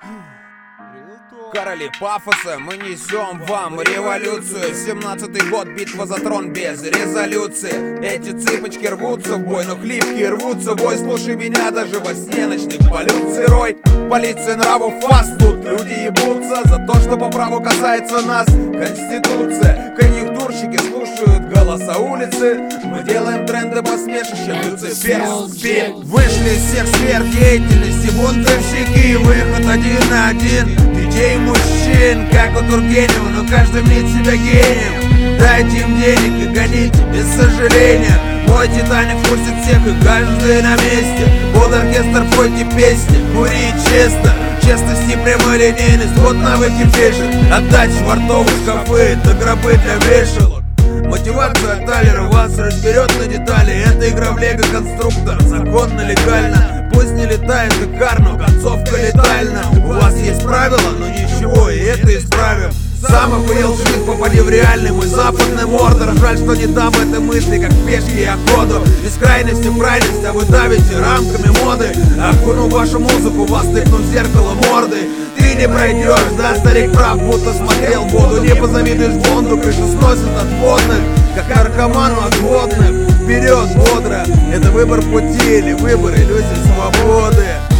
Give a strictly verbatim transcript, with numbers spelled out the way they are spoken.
Короли пафоса, мы несем вам революцию. Семнадцатый год, битва за трон без резолюции. Эти цыпочки рвутся в бой, но хлипкие рвутся в бой. Слушай меня даже во сне ночных полюций рой. Полиция нравов фастфуд, люди ебутся за то, что по праву касается нас Конституция. Конъюнктурщики слушают голоса улицы. Мы делаем тренды посмешища, Люцифер спит. Вышли из всех сфер деятельности бунтовщики. Выход один на один, детей мужчин, как у Тургенева, но каждый мнит себя гением. Дайте им денег и гоните без сожаления. Мой Титаник пустит всех и каждый на месте. Под оркестр пойте песни, кури честно. Честность и прямолинейность, вот навыки пишет. Отдать швартовые шкафы, это гробы для вешалок. Мотивация Талера вас разберет на детали. Это игра в лего-конструктор, законно, легально. Пусть не летает и кар, но концовка летальна. У вас есть правила, но ничего, и это исправим. Сам охуел жить, попади в реальный мой западный мордор. Жаль, что не дам этой мысли, как пешки я ходу. Из крайности в крайность, а вы давите рамками моды. Окуну вашу музыку, вас тыкну в зеркало мордой. Ты не пройдешь, да, старик прав, будто смотрел воду. Не позавидуешь Бонду, крышу сносит от водных, как наркоману от водных. Вперед, бодро, это выбор пути или выбор иллюзий свободы.